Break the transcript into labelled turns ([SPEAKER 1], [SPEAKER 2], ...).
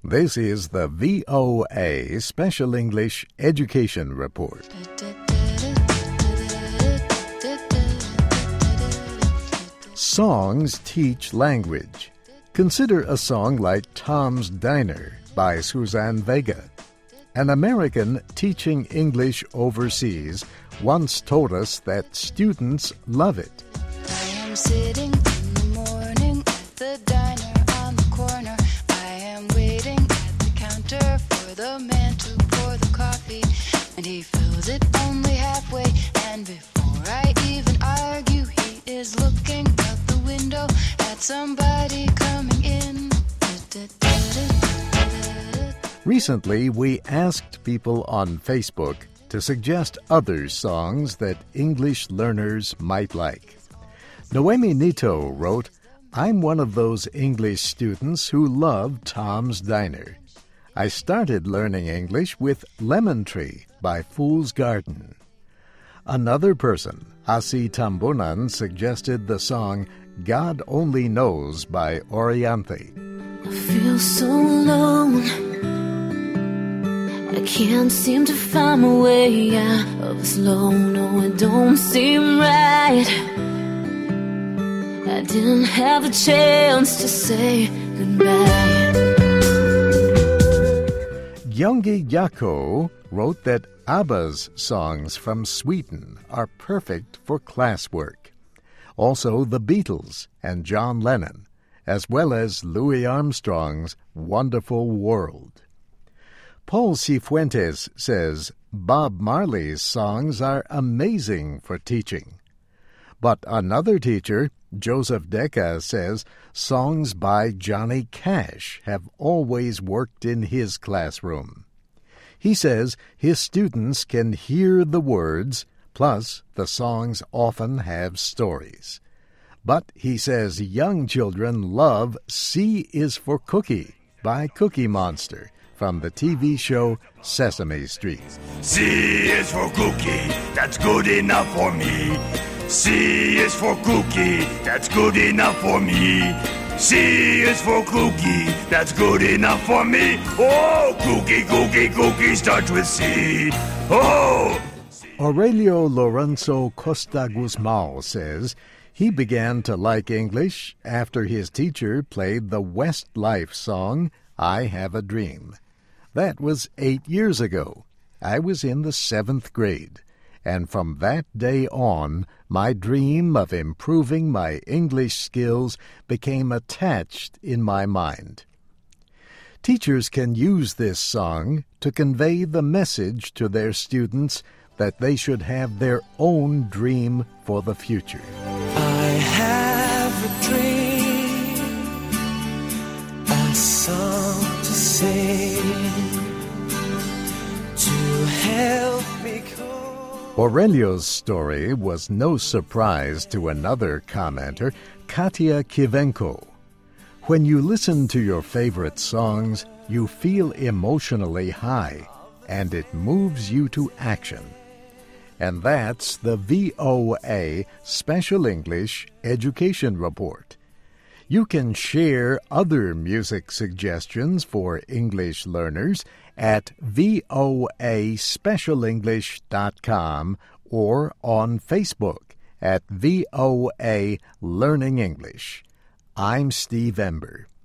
[SPEAKER 1] This is the VOA Special English Education Report. Songs teach language. Consider a song like Tom's Diner by Suzanne Vega. An American teaching English overseas once told us that students love it.
[SPEAKER 2] I am sitting in the morning at the diner on the corner. I am waiting at the counter for the man to pour the coffee, and he fills it only halfway, and before I even argue, he is looking out the window at somebody coming in.
[SPEAKER 1] Recently, we asked people on Facebook to suggest other songs that English learners might like. Noemi Nito wrote, "I'm one of those English students who love Tom's Diner. I started learning English with Lemon Tree by Fool's Garden." Another person, Asi Tambunan, suggested the song God Only Knows by Orianthi.
[SPEAKER 3] I feel so alone. I can't seem to find my way out of this low. No, it don't seem right. I didn't have a chance to say goodbye.
[SPEAKER 1] Gyeonggi Yako wrote that ABBA's songs from Sweden are perfect for classwork. Also the Beatles and John Lennon, as well as Louis Armstrong's Wonderful World. Paul Cifuentes says Bob Marley's songs are amazing for teaching. But another teacher, Joseph Deca, says songs by Johnny Cash have always worked in his classroom. He says his students can hear the words, plus the songs often have stories. But he says young children love C is for Cookie by Cookie Monster from the TV show Sesame Street.
[SPEAKER 4] C is for cookie, that's good enough for me. C is for cookie, that's good enough for me. C is for cookie, that's good enough for me. Oh, cookie, cookie, cookie starts with C. Oh!
[SPEAKER 1] Aurelio Lorenzo Costa Guzmão says he began to like English after his teacher played the Westlife song, I Have a Dream. That was 8 years ago. I was in the 7th grade. And from that day on, my dream of improving my English skills became attached in my mind. Teachers can use this song to convey the message to their students that they should have their own dream for the future.
[SPEAKER 5] I have a dream, a song to sing, to help me cope.
[SPEAKER 1] Aurelio's story was no surprise to another commenter, Katya Kivenko. When you listen to your favorite songs, you feel emotionally high, and it moves you to action. And that's the VOA Special English Education Report. You can share other music suggestions for English learners at voaspecialenglish.com or on Facebook at VOA Learning English. I'm Steve Ember.